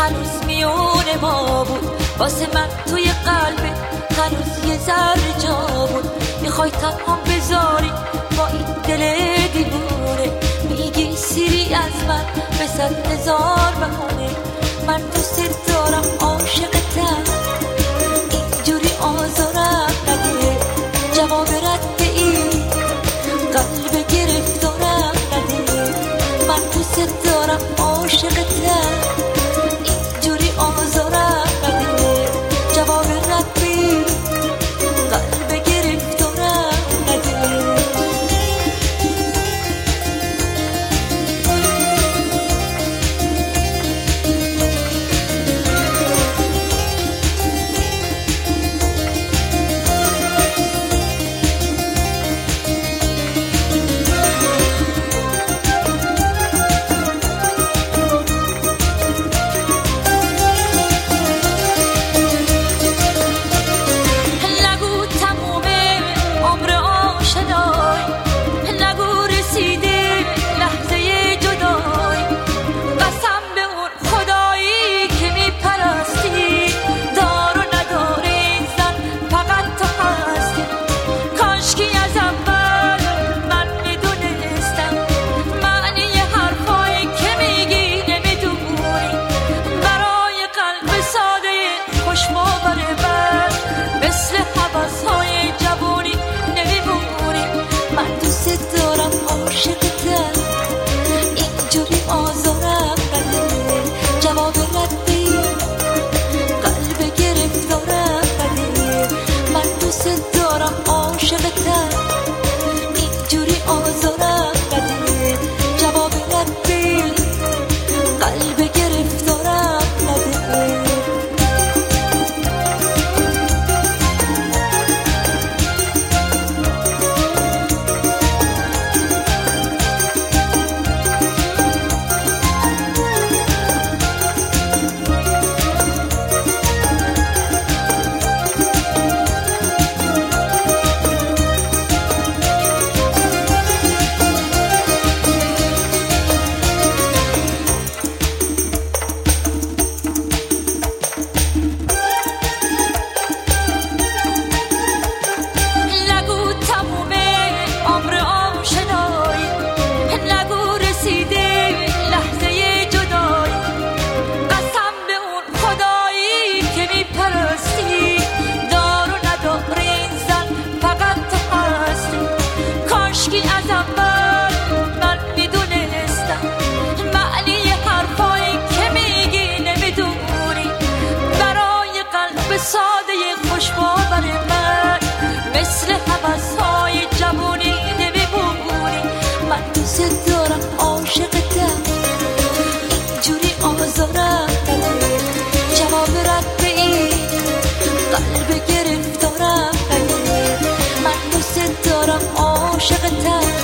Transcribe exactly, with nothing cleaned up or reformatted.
هنوز میونه ما بود، واسه من توی قلبه هنوز یه ذره جا بود. میخوای تنها بذاری با این دل دیوونه، میگی سیری از من به صد هزار بهونه. من دوست دارم عاشقتم، اینجوری آزارم نده. جواب رد این قلب گرفتارم نده. من دوست دارم عاشقتم، اینجوری آزارم نده. جواب رد این قلب گرفتارم نده. عاشقتم